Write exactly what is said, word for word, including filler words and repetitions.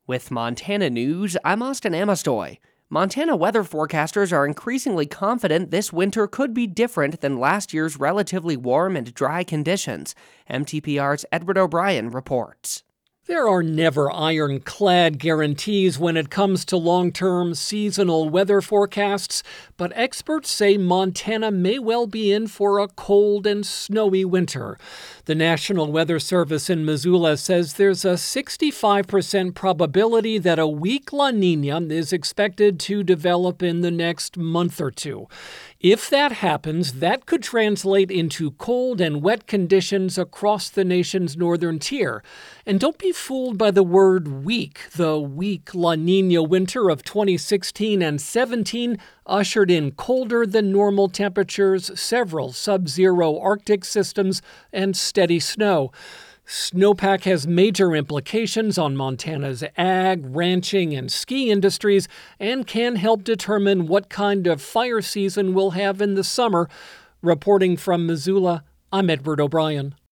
With Montana News, I'm Austin Amestoy. Montana weather forecasters are increasingly confident this winter could be different than last year's relatively warm and dry conditions. M T P R's Edward O'Brien reports. There are never ironclad guarantees when it comes to long-term seasonal weather forecasts, but experts say Montana may well be in for a cold and snowy winter. The National Weather Service in Missoula says there's a sixty-five percent probability that a weak La Niña is expected to develop in the next month or two. If that happens, that could translate into cold and wet conditions across the nation's northern tier. And don't be fooled by the word weak. The weak La Niña winter of twenty sixteen and seventeen ushered in colder than normal temperatures, several sub-zero Arctic systems, and steady snow. Snowpack has major implications on Montana's ag, ranching, and ski industries and can help determine what kind of fire season we'll have in the summer. Reporting from Missoula, I'm Edward O'Brien.